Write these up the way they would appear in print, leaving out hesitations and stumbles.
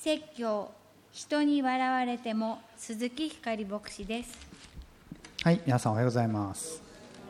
説教、人に笑われても、鈴木ひかり牧師です。 はい、皆さんおはようございます。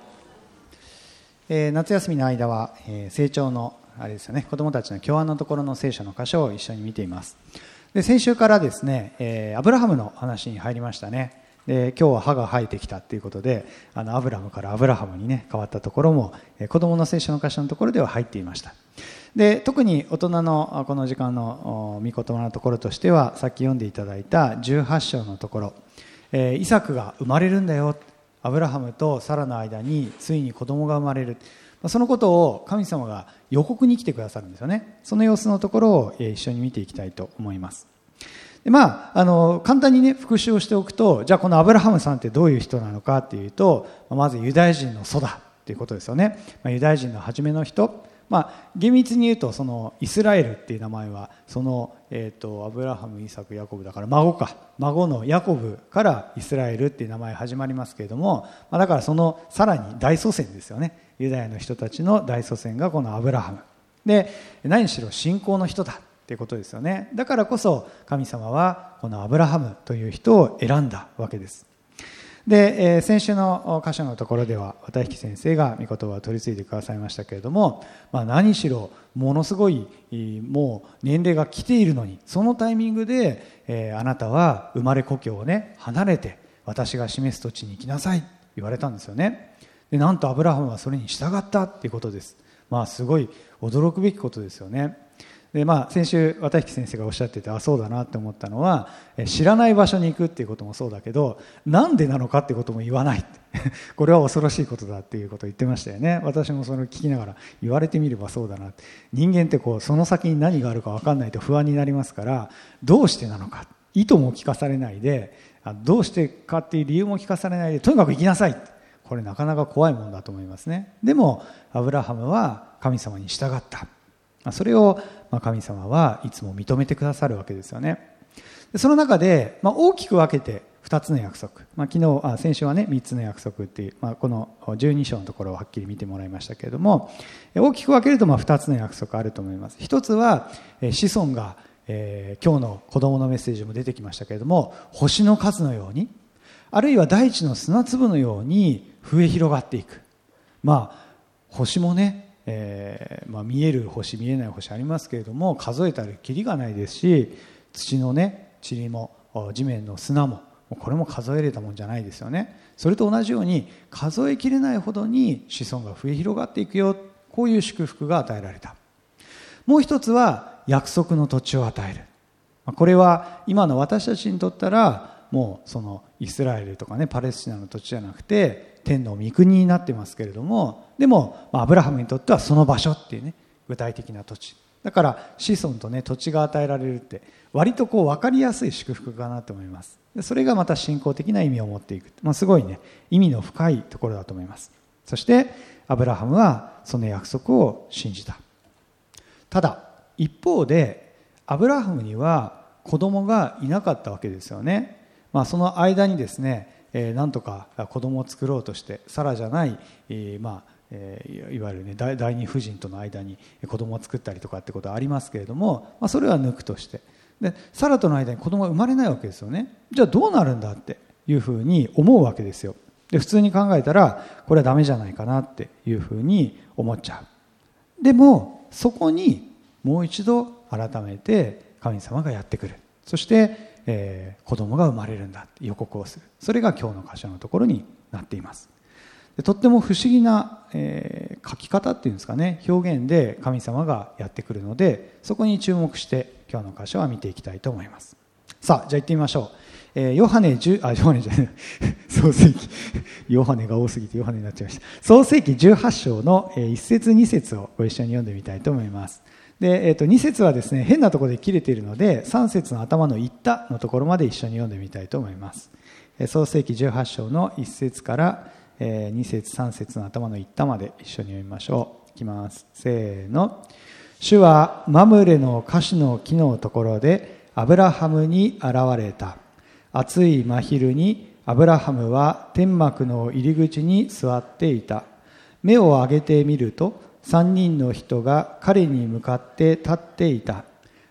夏休みの間は、成長のあれですよね、子どもたちの教案のところの聖書の箇所を一緒に見ています。で、先週からですね、アブラハムの話に入りましたね。で、今日は歯が生えてきたということで、アブラムからアブラハムにね変わったところも、子どもの聖書の箇所のところでは入っていました。で、特に大人のこの時間の御言葉のところとしては、さっき読んでいただいた18章のところ、イサクが生まれるんだよ、アブラハムとサラの間についに子供が生まれる、そのことを神様が予告に来てくださるんですよね。その様子のところを一緒に見ていきたいと思います。で、簡単にね復習をしておくと、じゃあこのアブラハムさんってどういう人なのかっていうと、まずユダヤ人の祖だっていうことですよね。ユダヤ人の初めの人、厳密に言うとそのイスラエルっていう名前はその、アブラハム、イサク、ヤコブだから孫のヤコブからイスラエルっていう名前始まりますけれども、だからそのさらに大祖先ですよね。ユダヤの人たちの大祖先がこのアブラハムで、何しろ信仰の人だっていうことですよね。だからこそ神様はこのアブラハムという人を選んだわけです。で、先週の箇所のところでは綿引先生が御言葉を取り継いでくださいましたけれども、何しろものすごいもう年齢が来ているのに、そのタイミングで、あなたは生まれ故郷をね離れて私が示す土地に行きなさいって言われたんですよね。で、なんとアブラハムはそれに従ったっていうことです。すごい驚くべきことですよね。で、先週綿引先生がおっしゃってて、そうだなって思ったのは、知らない場所に行くっていうこともそうだけど、なんでなのかっていうことも言わないこれは恐ろしいことだっていうことを言ってましたよね。私もそれを聞きながら、言われてみればそうだなって。人間ってその先に何があるか分かんないと不安になりますから、どうしてなのか、意図も聞かされないで、どうしてかっていう理由も聞かされないで、とにかく行きなさい、これなかなか怖いもんだと思いますね。でもアブラハムは神様に従った。それを神様はいつも認めてくださるわけですよね。その中で大きく分けて2つの約束、先週はね3つの約束っていう、この12章のところをはっきり見てもらいましたけれども、大きく分けると2つの約束あると思います。一つは子孫が、今日の子供のメッセージも出てきましたけれども、星の数のように、あるいは大地の砂粒のように増え広がっていく。星もね、見える星見えない星ありますけれども、数えたらキリがないですし、土のね塵も地面の砂もこれも数えれたもんじゃないですよね。それと同じように数えきれないほどに子孫が増え広がっていくよ、こういう祝福が与えられた。もう一つは約束の土地を与える。これは今の私たちにとったらもうそのイスラエルとかねパレスチナの土地じゃなくて天の御国になってますけれども、でもアブラハムにとってはその場所っていうね具体的な土地だから、子孫とね土地が与えられるって割と分かりやすい祝福かなと思います。で、それがまた信仰的な意味を持っていく、すごいね意味の深いところだと思います。そしてアブラハムはその約束を信じた。ただ一方でアブラハムには子供がいなかったわけですよね。その間にですね、なんとか子供を作ろうとしてサラじゃない、いわゆるね第二夫人との間に子供を作ったりとかってことはありますけれども、それは抜くとして、でサラとの間に子供が生まれないわけですよね。じゃあどうなるんだっていうふうに思うわけですよ。で、普通に考えたらこれはダメじゃないかなっていうふうに思っちゃう。でもそこにもう一度改めて神様がやってくる。そして子供が生まれるんだって予告をする。それが今日の箇所のところになっています。で、とっても不思議な、書き方っていうんですかね、表現で神様がやってくるので、そこに注目して今日の箇所は見ていきたいと思います。さあ、じゃあ行ってみましょう。ヨハネじゃない創世記ヨハネが多すぎてヨハネになっちゃいました。創世記18章の1節2節をご一緒に読んでみたいと思います。で、2節はですね変なところで切れているので、3節の頭の言ったのところまで一緒に読んでみたいと思います。創世記18章の1節から2節3節の頭の言ったまで一緒に読みましょう。いきます。せーの。主はマムレのカシの木のところでアブラハムに現れた。暑い真昼にアブラハムは天幕の入り口に座っていた。目を上げてみると3人の人が彼に向かって立っていた。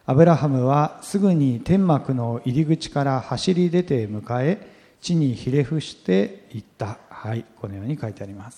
アブラハムはすぐに天幕の入り口から走り出て迎え、地にひれ伏していった。はい、このように書いてあります。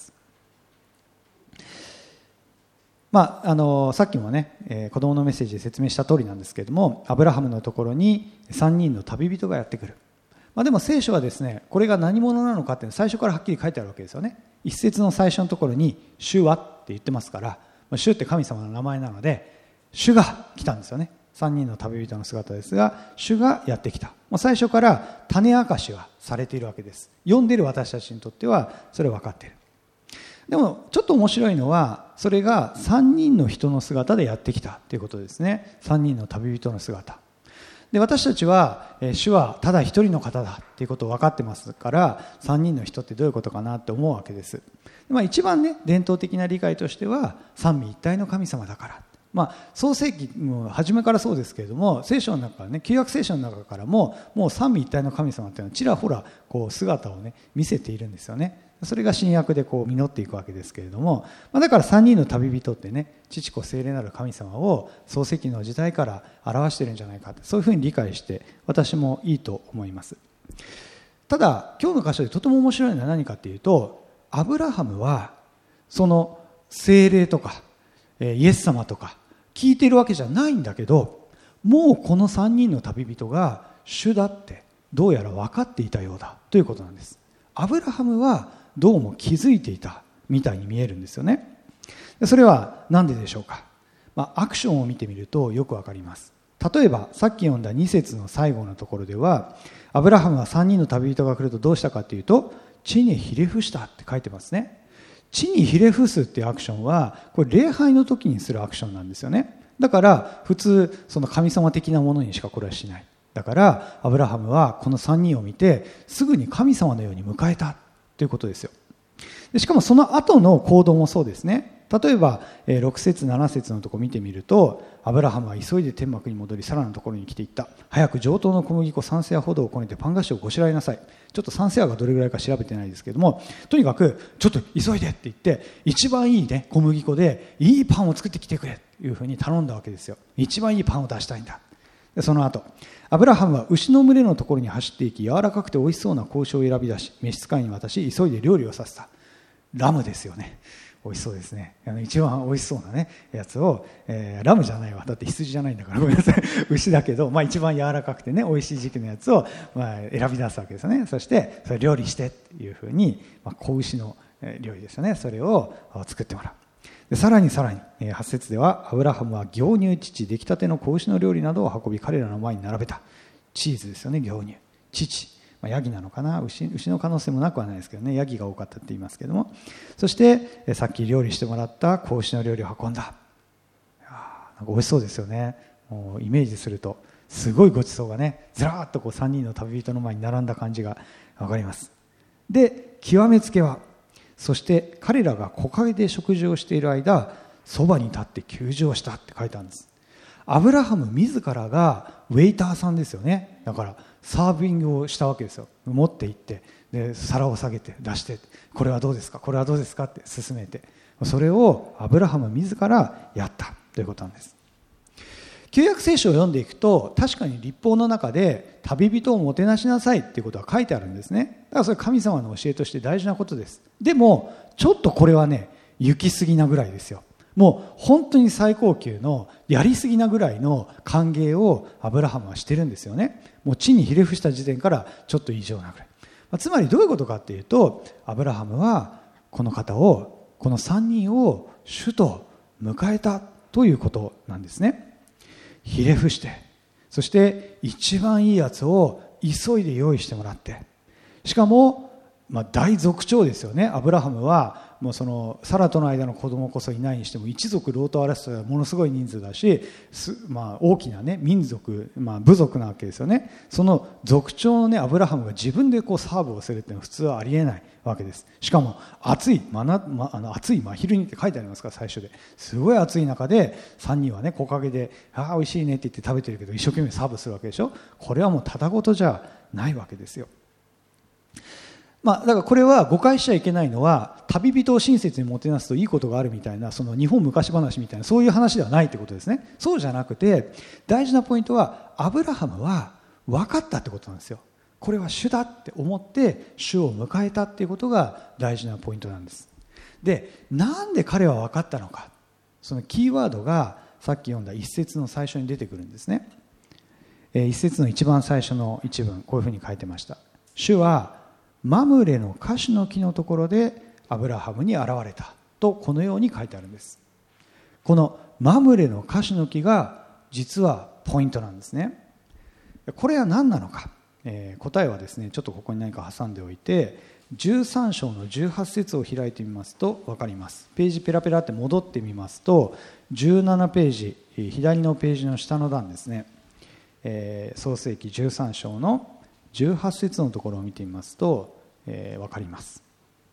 さっきもね、子供のメッセージで説明した通りなんですけれども、アブラハムのところに3人の旅人がやってくる。でも聖書はですね、これが何者なのかっていうのは最初からはっきり書いてあるわけですよね。一節の最初のところに主はって言ってますから、主って神様の名前なので、主が来たんですよね。3人の旅人の姿ですが、主がやってきた。最初から種明かしはされているわけです。読んでいる私たちにとってはそれは分かっている。でもちょっと面白いのは、それが3人の人の姿でやってきたということですね。3人の旅人の姿で、私たちは主はただ一人の方だということを分かってますから、3人の人ってどういうことかなって思うわけです。一番ね、伝統的な理解としては三位一体の神様だから、創世記も初めからそうですけれども、聖書の中からね、旧約聖書の中からもう三位一体の神様っていうのはちらほらこう姿をね見せているんですよね。それが新約でこう実っていくわけですけれども、だから3人の旅人ってね、父子聖霊なる神様を創世記の時代から表しているんじゃないかって、そういうふうに理解して私もいいと思います。ただ今日の箇所でとても面白いのは何かっていうと、アブラハムはその聖霊とかイエス様とか聞いているわけじゃないんだけど、もうこの3人の旅人が主だってどうやら分かっていたようだということなんです。アブラハムはどうも気づいていたみたいに見えるんですよね。それは何ででしょうか。アクションを見てみるとよくわかります。例えばさっき読んだ2節の最後のところでは、アブラハムは3人の旅人が来るとどうしたかというと、地にひれ伏したって書いてますね。地にひれ伏すっていうアクションは、これ礼拝の時にするアクションなんですよね。だから普通その神様的なものにしかこれはしない。だからアブラハムはこの3人を見てすぐに神様のように迎えたということですよ。でしかもその後の行動もそうですね。例えば6節7節のところ見てみると、アブラハムは急いで天幕に戻り、サラのところに来ていった。早く上等の小麦粉3セアほどをこねてパン菓子をごしらえなさい。ちょっと3セアがどれぐらいか調べてないですけども、とにかくちょっと急いでって言って、一番いいね小麦粉でいいパンを作ってきてくれというふうに頼んだわけですよ。一番いいパンを出したいんだ。でその後アブラハムは牛の群れのところに走っていき、柔らかくて美味しそうな子牛を選び出し、召使いに渡し急いで料理をさせた。ラムですよね。美味しそうですね。一番美味しそうなねやつを、ラムじゃないわ、だって羊じゃないんだから、ごめんなさい、牛だけど、一番柔らかくてね美味しい時期のやつを、選び出すわけですよね。そしてそれ料理してっていうふうに、子牛の料理ですよね、それを作ってもらう。でさらに8節では、アブラハムは牛乳、乳、出来たての子牛の料理などを運び彼らの前に並べた。チーズですよね、牛乳、乳、ヤギなのかな、牛の可能性もなくはないですけどね、ヤギが多かったって言いますけども、そしてさっき料理してもらった子牛の料理を運んだ。なんか美味しそうですよね。もうイメージするとすごいごちそうがね、ずらーっとこう3人の旅人の前に並んだ感じが分かります。で極めつけは、そして彼らが木陰で食事をしている間、そばに立って給仕をしたって書いてあるんです。アブラハム自らがウェイターさんですよね。だからサービングをしたわけですよ。持って行って、で皿を下げて出して、これはどうですか、これはどうですかって勧めて、それをアブラハム自らやったということなんです。旧約聖書を読んでいくと、確かに律法の中で旅人をもてなしなさいっていうことが書いてあるんですね。だからそれ神様の教えとして大事なことです。でもちょっとこれはね、行き過ぎなぐらいですよ。もう本当に最高級のやりすぎなぐらいの歓迎をアブラハムはしてるんですよね。もう地にひれ伏した時点からちょっと異常なぐらい。つまりどういうことかっていうと、アブラハムはこの方を、この3人を主と迎えたということなんですね。ひれ伏して、そして一番いいやつを急いで用意してもらって、しかも大族長ですよね。アブラハムはもうそのサラとの間の子供こそいないにしても、一族ロートアラストはものすごい人数だし、大きなね民族、部族なわけですよね。その族長のねアブラハムが自分でこうサーブをするっていうのは普通はありえないわけです。しかも暑い暑い真昼にって書いてありますから、最初ですごい暑い中で3人はね木陰で美味しいねって言って食べてるけど、一生懸命サーブするわけでしょ。これはもうただごとじゃないわけですよ。 だからこれは誤解しちゃいけないのは、旅人を親切にもてなすといいことがあるみたいな、その日本昔話みたいなそういう話ではないってことですね。そうじゃなくて、大事なポイントはアブラハムは分かったってことなんですよ。これは主だって思って主を迎えたっていうことが大事なポイントなんです。で、なんで彼は分かったのか、そのキーワードがさっき読んだ一節の最初に出てくるんですね。一節の一番最初の一文、こういうふうに書いてました。主はマムレのカシの木のところでアブラハムに現れたと、このように書いてあるんです。このマムレのカシの木が実はポイントなんですね。これは何なのか、答えはですね、ちょっとここに何か挟んでおいて、13章の18節を開いてみますと分かります。ページペラペラって戻ってみますと、17ページ左のページの下の段ですね、創世記13章の18節のところを見てみますと、分かります。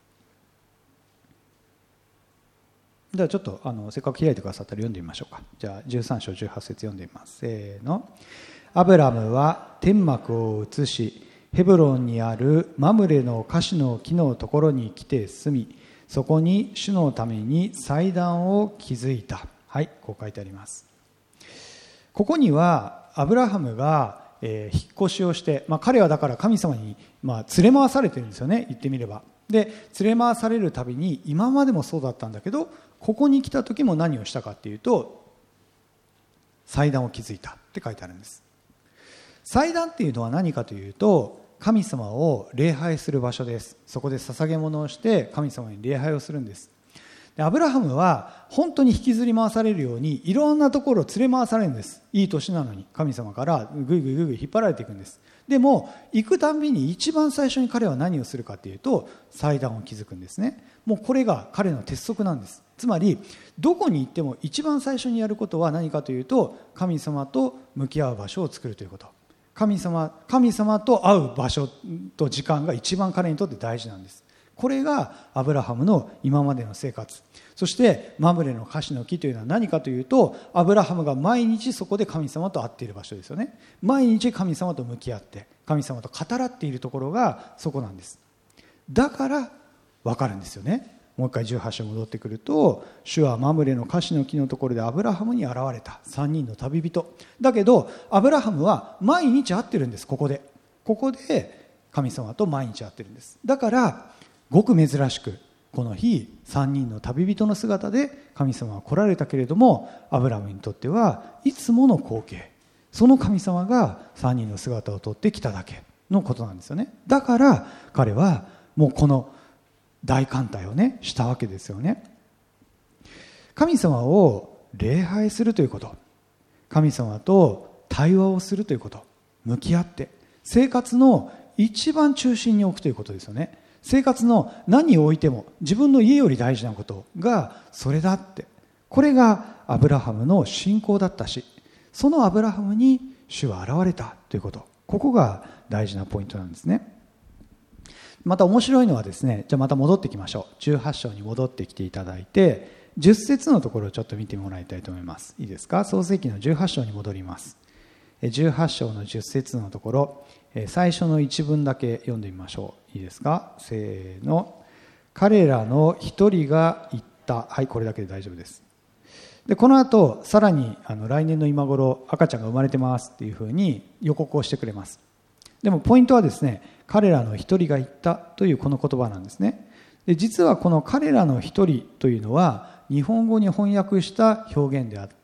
ではちょっとせっかく開いてくださったら読んでみましょうか。じゃあ13章18節読んでみます。せーの。アブラムは天幕を移し、ヘブロンにあるマムレのカシの木のところに来て住み、そこに主のために祭壇を築いた。はい、こう書いてあります。ここにはアブラハムが引っ越しをして、彼はだから神様に連れ回されてるんですよね、言ってみれば。で、連れ回されるたびに、今までもそうだったんだけど、ここに来た時も何をしたかっていうと、祭壇を築いたって書いてあるんです。祭壇っていうのは何かというと、神様を礼拝する場所です。そこで捧げ物をして神様に礼拝をするんです。で、アブラハムは本当に引きずり回されるようにいろんなところを連れ回されるんです。いい年なのに神様からぐいぐいぐいぐい引っ張られていくんです。でも行くたんびに一番最初に彼は何をするかというと、祭壇を築くんですね。もうこれが彼の鉄則なんです。つまりどこに行っても一番最初にやることは何かというと、神様と向き合う場所を作るということ。神様と会う場所と時間が一番彼にとって大事なんです。これがアブラハムの今までの生活。そしてマムレのカシの木というのは何かというと、アブラハムが毎日そこで神様と会っている場所ですよね。毎日神様と向き合って神様と語らっているところがそこなんです。だから分かるんですよね。もう一回18章戻ってくると、主はマムレのカシの木のところでアブラハムに現れた。3人の旅人だけど、アブラハムは毎日会ってるんです。ここで神様と毎日会ってるんです。だからごく珍しくこの日3人の旅人の姿で神様は来られたけれども、アブラハムにとってはいつもの光景、その神様が3人の姿をとってきただけのことなんですよね。だから彼はもうこの大歓待をねしたわけですよね。神様を礼拝するということ、神様と対話をするということ、向き合って生活の一番中心に置くということですよね。生活の何を置いても自分の家より大事なことがそれだって、これがアブラハムの信仰だったし、そのアブラハムに主は現れたということ、ここが大事なポイントなんですね。また面白いのはですね、じゃあまた戻ってきましょう。18章に戻ってきていただいて、10節のところをちょっと見てもらいたいと思います。いいですか。創世記の18章に戻ります。18章の10節のところ、最初の一文だけ読んでみましょう。いいですか。せーの。彼らの一人が言った。はい、これだけで大丈夫です。で、この後さらに来年の今頃赤ちゃんが生まれてますっていうふうに予告をしてくれます。でもポイントはですね、彼らの一人が言ったというこの言葉なんですね。で、実はこの彼らの一人というのは日本語に翻訳した表現であって、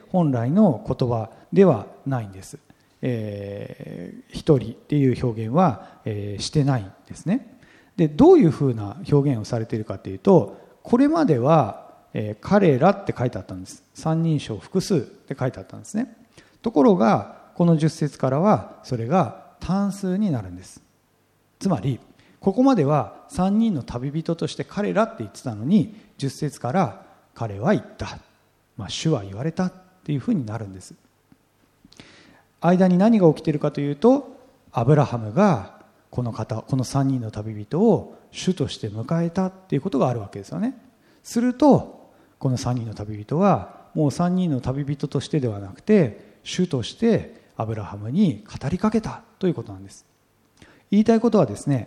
本来の言葉ではないんです。一人っていう表現は、してないんですね。で、どういうふうな表現をされているかというと、これまでは、彼らって書いてあったんです。三人称複数って書いてあったんですね。ところがこの10節からはそれが単数になるんです。つまりここまでは3人の旅人として彼らって言ってたのに、10節から彼は言った、主は言われたっていうふうになるんです。間に何が起きているかというと、アブラハムがこの3人の旅人を主として迎えたっていうことがあるわけですよね。するとこの3人の旅人はもう3人の旅人としてではなくて、主としてアブラハムに語りかけたということなんです。言いたいことはですね、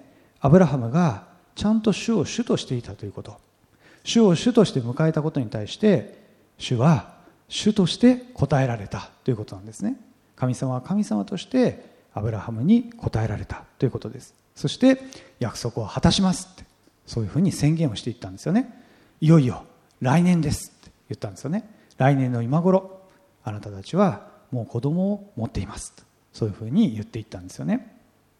アブラハムがちゃんと主を主としていたということ、主を主として迎えたことに対して主は主として答えられたということなんですね。神様は神様としてアブラハムに答えられたということです。そして約束を果たしますって、そういうふうに宣言をしていったんですよね。いよいよ来年ですって言ったんですよね。来年の今頃あなたたちはもう子供を持っていますと、そういうふうに言っていったんですよね。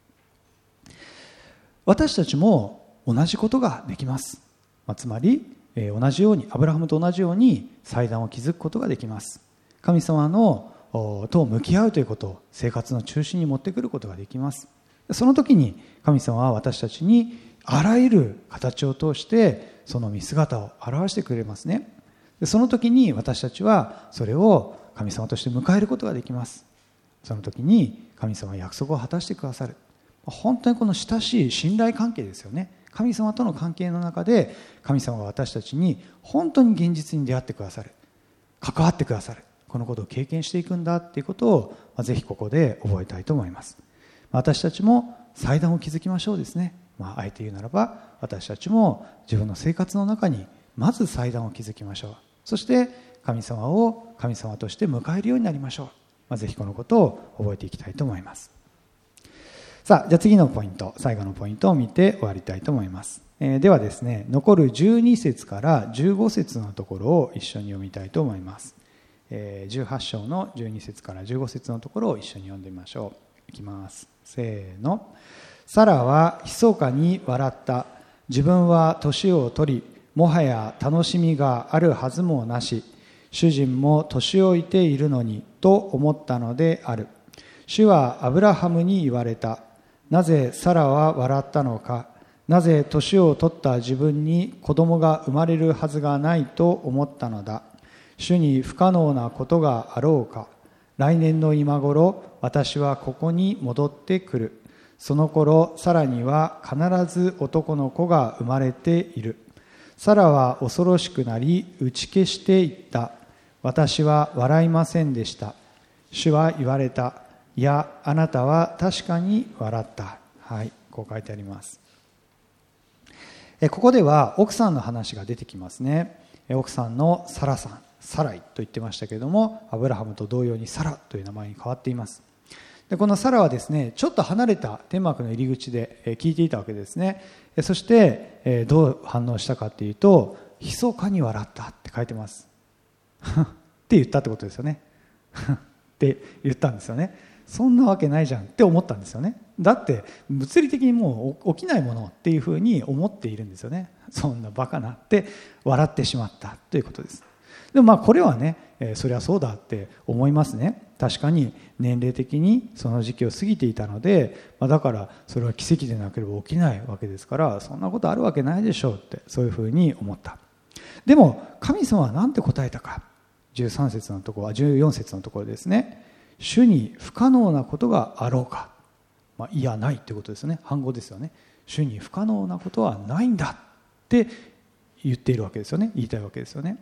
私たちも同じことができます。つまり同じように、アブラハムと同じように祭壇を築くことができます。神様のと向き合うということを生活の中心に持ってくることができます。その時に神様は私たちにあらゆる形を通してその見姿を表してくれますね。その時に私たちはそれを神様として迎えることができます。その時に神様は約束を果たしてくださる。本当にこの親しい信頼関係ですよね。神様との関係の中で神様が私たちに本当に現実に出会ってくださる、関わってくださる、このことを経験していくんだということをぜひここで覚えたいと思います。私たちも祭壇を築きましょうですね。あえて言うならば私たちも自分の生活の中にまず祭壇を築きましょう。そして神様を神様として迎えるようになりましょう。ぜひこのことを覚えていきたいと思います。さあ、じゃあ次のポイント、最後のポイントを見て終わりたいと思います。ではですね、残る12節から15節のところを一緒に読みたいと思います。18章の12節から15節のところを一緒に読んでみましょう。いきます。せーの。サラは密かに笑った。自分は年を取り、もはや楽しみがあるはずもなし、主人も年老いているのにと思ったのである。主はアブラハムに言われた。なぜサラは笑ったのか。なぜ年を取った自分に子供が生まれるはずがないと思ったのだ。主に不可能なことがあろうか。来年の今頃、私はここに戻ってくる。その頃、サラには必ず男の子が生まれている。サラは恐ろしくなり、打ち消していった。私は笑いませんでした。主は言われた。いや、あなたは確かに笑った。はい、こう書いてあります。ここでは奥さんの話が出てきますね。奥さんのサラさん、サライと言ってましたけれども、アブラハムと同様にサラという名前に変わっています。でこのサラはですね、ちょっと離れた天幕の入り口で聞いていたわけですね。そしてどう反応したかっていうと、密かに笑ったって書いてますって言ったってことですよねって言ったんですよね。そんなわけないじゃんって思ったんですよね。だって物理的にもう起きないものっていうふうに思っているんですよね。そんなバカなって笑ってしまったということです。でもこれはね、そりゃそうだって思いますね。確かに年齢的にその時期を過ぎていたので、だからそれは奇跡でなければ起きないわけですから、そんなことあるわけないでしょうって、そういうふうに思った。でも神様は何て答えたか。14節のところですね。主に不可能なことがあろうか。いや、ないってことですね。反語ですよね。主に不可能なことはないんだって言っているわけですよね。言いたいわけですよね。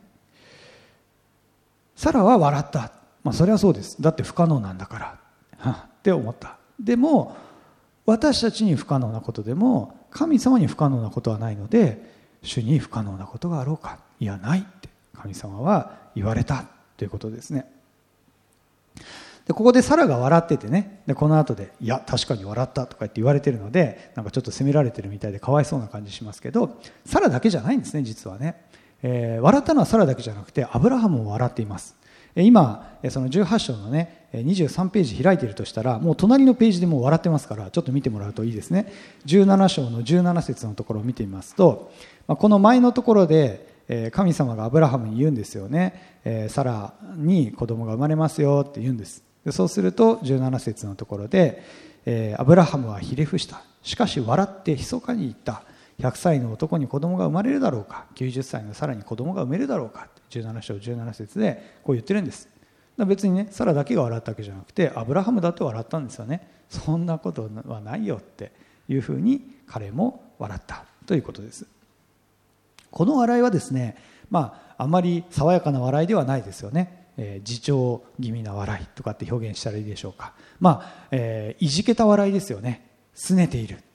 サラは笑った。それはそうです。だって不可能なんだからって思った。でも私たちに不可能なことでも神様に不可能なことはないので、主に不可能なことがあろうか。いや、ないって神様は言われたということですね。でここでサラが笑っててね、でこの後でいや確かに笑ったとかって言われてるので、なんかちょっと責められてるみたいでかわいそうな感じしますけど、サラだけじゃないんですね、実はね。笑ったのはサラだけじゃなくてアブラハムも笑っています。今その18章のね23ページ開いているとしたら、もう隣のページでもう笑ってますから、ちょっと見てもらうといいですね。17章の17節のところを見てみますと、この前のところで神様がアブラハムに言うんですよね。サラに子供が生まれますよって言うんです。でそうすると17節のところで、アブラハムはひれ伏した。しかし笑って密かに言った。100歳の男に子供が生まれるだろうか。90歳のサラに子供が産めるだろうか。17章17節でこう言ってるんです。別にね、サラだけが笑ったわけじゃなくて、アブラハムだって笑ったんですよね。そんなことはないよっていうふうに彼も笑ったということです。この笑いはですね、あまり爽やかな笑いではないですよね。自重気味な笑いとかって表現したらいいでしょうか。いじけた笑いですよね。拗ねている。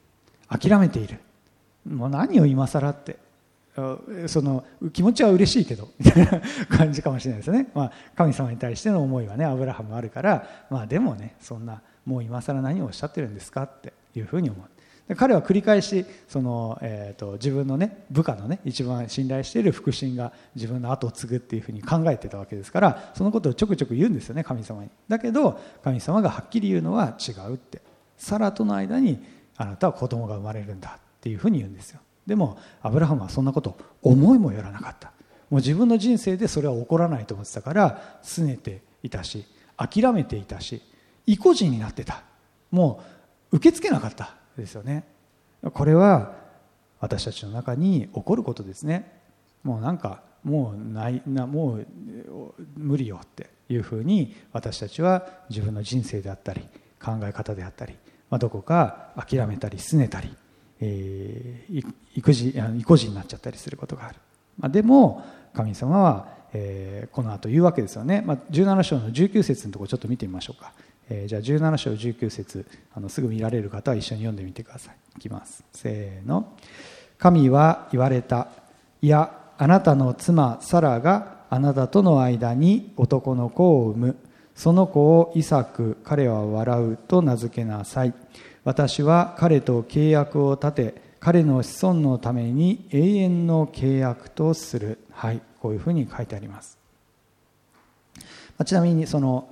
諦めている。もう何を今更って、その気持ちは嬉しいけどみたいな感じかもしれないですね。神様に対しての思いはね、アブラハムあるから、でもね、そんなもう今更何をおっしゃってるんですかっていうふうに思う。で彼は繰り返しその、自分のね部下のね一番信頼している腹心が自分の後を継ぐっていうふうに考えてたわけですから、そのことをちょくちょく言うんですよね、神様に。だけど神様がはっきり言うのは違うって、サラとの間にあなたは子供が生まれるんだっていうふうに言うんですよ。でもアブラハムはそんなこと思いもよらなかった。もう自分の人生でそれは起こらないと思ってたから拗ねていたし、諦めていたし、意固地になってた。もう受け付けなかったですよね。これは私たちの中に起こることですね。もうなんかもう無理よっていうふうに私たちは自分の人生であったり考え方であったり、どこか諦めたり拗ねたり、意固地になっちゃったりすることがある。でも神様は、この後言うわけですよね。17章の19節のところちょっと見てみましょうか。じゃあ17章19節、すぐ見られる方は一緒に読んでみてください。いきます。せーの。神は言われた。いや、あなたの妻サラがあなたとの間に男の子を産む。その子をイサク、彼は笑うと名付けなさい。私は彼と契約を立て、彼の子孫のために永遠の契約とする。はい、こういうふうに書いてあります。ちなみにその、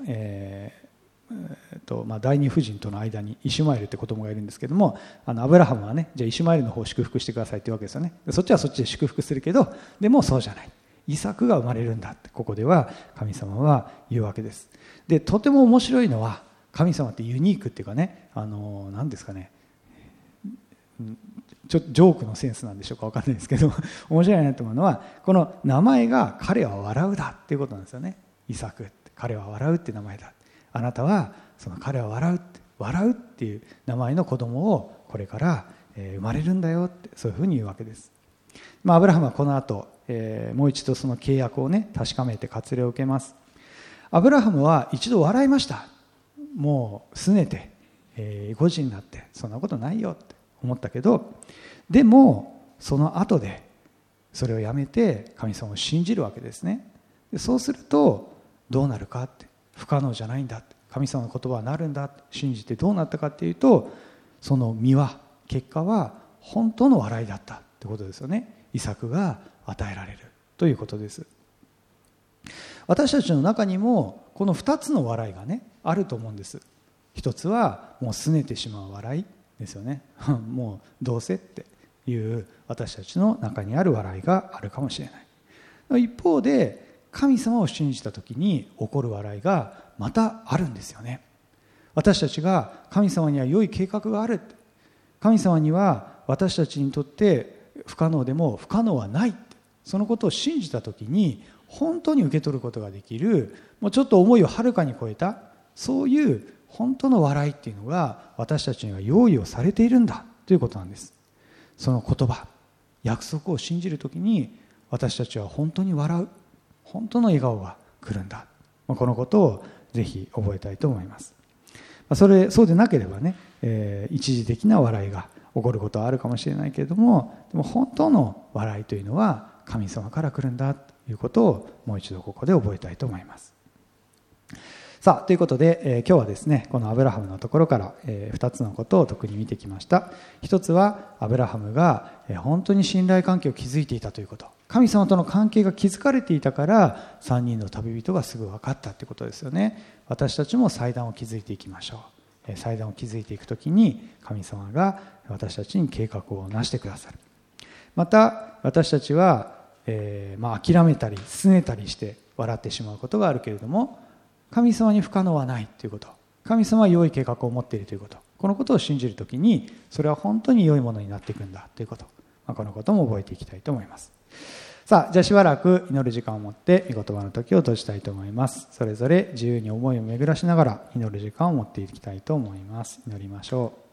第二夫人との間にイシュマエルって子供がいるんですけども、アブラハムはね、じゃあイシュマエルの方を祝福してくださいっていうわけですよね。そっちはそっちで祝福するけど、でもそうじゃない、イサクが生まれるんだってここでは神様は言うわけです。でとても面白いのは、神様ってユニークっていうかね、何ですかね、ちょっとジョークのセンスなんでしょうか、分かんないですけど面白いなと思うのは、この名前が彼は笑うだっていうことなんですよね。イサクって彼は笑うって名前だ、あなたはその彼は笑うっていう名前の子供をこれから生まれるんだよって、そういうふうに言うわけです。アブラハムはこの後、もう一度その契約をね確かめて割礼を受けます。アブラハムは一度笑いました。もう拗ねて、意固地になってそんなことないよって思ったけど、でもその後でそれをやめて神様を信じるわけですね。でそうするとどうなるかって、不可能じゃないんだって、神様の言葉はなるんだって信じてどうなったかっていうと、その結果は本当の笑いだったってことですよね。イサクが与えられるということです。私たちの中にもこの2つの笑いがねあると思うんです。一つはもう拗ねてしまう笑いですよねもうどうせっていう私たちの中にある笑いがあるかもしれない。一方で神様を信じた時に起こる笑いがまたあるんですよね。私たちが神様には良い計画がある、神様には私たちにとって不可能でも不可能はない、そのことを信じた時に本当に受け取ることができる、もうちょっと思いをはるかに超えたそういう本当の笑いっていうのが私たちには用意をされているんだということなんです。その言葉、約束を信じる時に私たちは本当に笑う、本当の笑顔が来るんだ、このことをぜひ覚えたいと思います。そうでなければね、一時的な笑いが起こることはあるかもしれないけれども、でも本当の笑いというのは神様から来るんだということをもう一度ここで覚えたいと思います。さあということで、今日はですねこのアブラハムのところから、2つのことを特に見てきました。一つはアブラハムが、本当に信頼関係を築いていたということ、神様との関係が築かれていたから3人の旅人がすぐ分かったということですよね。私たちも祭壇を築いていきましょう。祭壇を築いていくときに神様が私たちに計画をなしてくださる。また私たちは、諦めたり拗ねたりして笑ってしまうことがあるけれども、神様に不可能はないということ、神様は良い計画を持っているということ、このことを信じるときにそれは本当に良いものになっていくんだということ、このことも覚えていきたいと思います。さあじゃあしばらく祈る時間を持って御言葉の時を閉じたいと思います。それぞれ自由に思いを巡らしながら祈る時間を持っていきたいと思います。祈りましょう。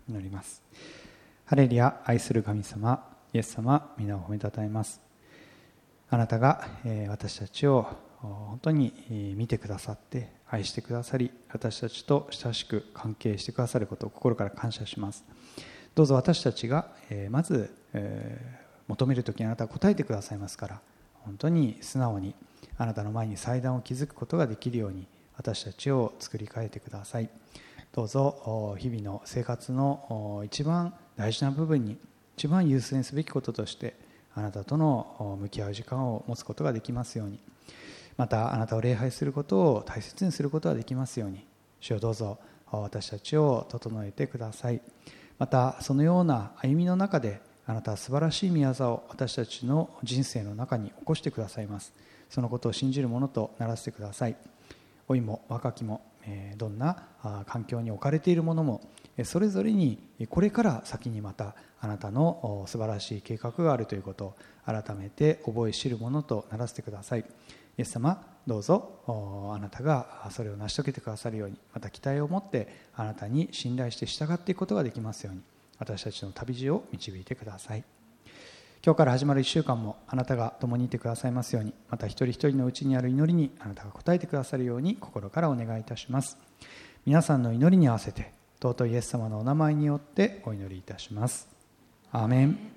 祈ります。ハレルヤ、愛する神様、イエス様、皆を褒めたたえます。あなたが私たちを本当に見てくださって愛してくださり、私たちと親しく関係してくださることを心から感謝します。どうぞ私たちがまず求めるときにあなたは答えてくださいますから、本当に素直にあなたの前に祭壇を築くことができるように私たちを作り変えてください。どうぞ日々の生活の一番大事な部分に一番優先すべきこととしてあなたとの向き合う時間を持つことができますように、またあなたを礼拝することを大切にすることができますように、主よどうぞ私たちを整えてください。またそのような歩みの中であなたは素晴らしい御業を私たちの人生の中に起こしてくださいます。そのことを信じるものとならせてください。老いも若きもどんな環境に置かれているものもそれぞれにこれから先にまたあなたの素晴らしい計画があるということを改めて覚え知るものとならせてください。イエス様、どうぞあなたがそれを成し遂げてくださるように、また期待を持ってあなたに信頼して従っていくことができますように、私たちの旅路を導いてください。今日から始まる1週間もあなたが共にいてくださいますように、また一人一人のうちにある祈りにあなたが応えてくださるように心からお願いいたします。皆さんの祈りに合わせて尊いイエス様のお名前によってお祈りいたします。アーメン。